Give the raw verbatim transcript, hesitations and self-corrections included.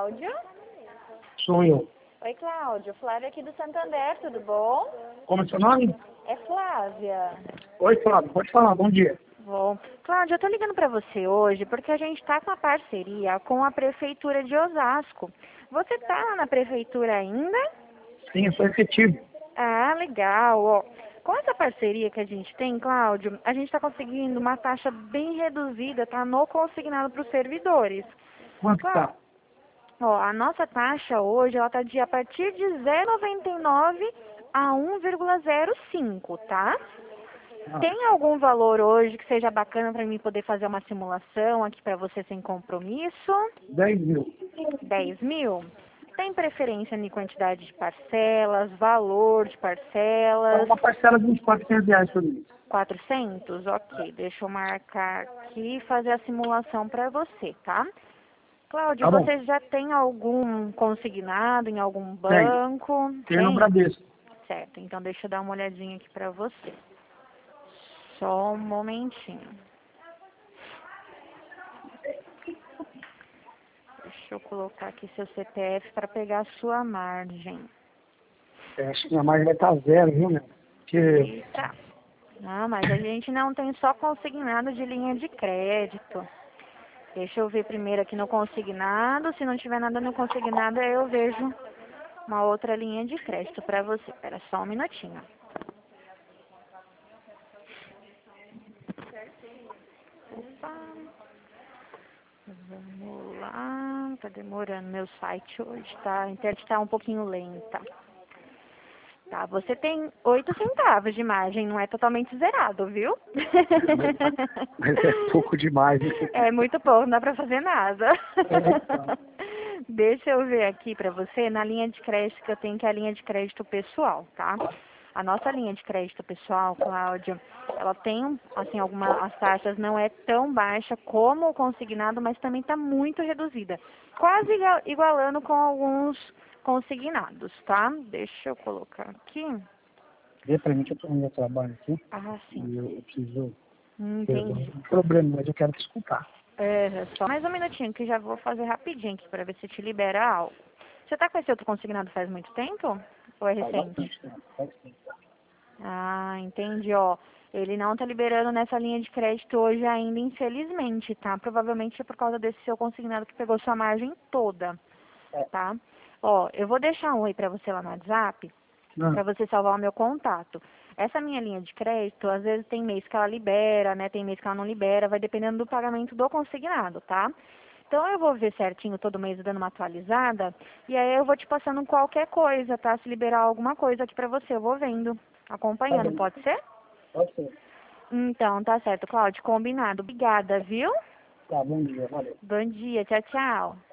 Cláudio? Sou eu. Oi, Cláudio. Flávia aqui do Santander, tudo bom? Como é seu nome? É Flávia. Oi, Flávio. Pode falar. Bom dia. Bom. Cláudio, eu tô ligando pra você hoje porque a gente tá com uma parceria com a Prefeitura de Osasco. Você tá na Prefeitura ainda? Sim, eu sou efetivo. Ah, legal. Ó, com essa parceria que a gente tem, Cláudio, a gente está conseguindo uma taxa bem reduzida, tá? No consignado para os servidores. Quanto tá? Ó, a nossa taxa hoje, ela tá de a partir de zero vírgula noventa e nove a um vírgula zero cinco, tá? Ah, Tem algum valor hoje que seja bacana para mim poder fazer uma simulação aqui para você sem compromisso? dez mil. dez mil? Tem preferência em quantidade de parcelas, valor de É parcelas? uma parcela de uns quatrocentos reais por mês. quatrocentos? Ok, deixa eu marcar aqui e fazer a simulação para você, tá? Cláudio, Tá bom. você já tem algum consignado em algum Tem. banco? Tem no Bradesco. Certo, então deixa eu dar uma olhadinha aqui para você. Só um momentinho. Deixa eu colocar aqui seu C P F para pegar a sua margem. É, acho que minha margem vai estar zero, viu, meu? Porque Eita. Não, mas a gente não tem só consignado de linha de crédito. Deixa eu ver primeiro aqui no consignado. Se não tiver nada no consignado, aí eu vejo uma outra linha de crédito para você. Espera só um minutinho. Opa. Vamos lá. Tá demorando meu site hoje, tá? A internet tá um pouquinho lenta. Tá, você tem oito centavos de margem, não é totalmente zerado, viu? mas é pouco demais. Isso aqui. É muito pouco, não dá pra fazer nada. então. Deixa eu ver aqui pra você, na linha de crédito que eu tenho, que é a linha de crédito pessoal, tá? A nossa linha de crédito pessoal, Cláudia, ela tem, assim, algumas as taxas não é tão baixa como o consignado, mas também está muito reduzida. Quase igual- igualando com alguns consignados, tá? Deixa eu colocar aqui. Vê pra mim que eu tô no meu trabalho aqui. Ah, sim. E eu, eu preciso Entendi. resolver um problema, mas eu quero te escutar. É, só mais um minutinho que já vou fazer rapidinho aqui para ver se te libera algo. Você tá com esse outro consignado faz muito tempo? Ou é Faz recente? bastante tempo. Faz tempo. Ah, entendi, ó. Ele não tá liberando nessa linha de crédito hoje ainda, infelizmente, tá? Provavelmente é por causa desse seu consignado que pegou sua margem toda, É. tá? Ó, eu vou deixar um oi pra você lá no WhatsApp, Não. pra você salvar o meu contato. Essa minha linha de crédito, às vezes tem mês que ela libera, né? Tem mês que ela não libera, vai dependendo do pagamento do consignado, tá? Então eu vou ver certinho todo mês dando uma atualizada, e aí eu vou te passando qualquer coisa, tá? Se liberar alguma coisa aqui pra você, eu vou vendo, Tá acompanhando, bem. pode ser? Pode ser. Então, tá certo, Cláudio, combinado. Obrigada, viu? Tá, bom dia. Valeu. Bom dia, tchau, tchau.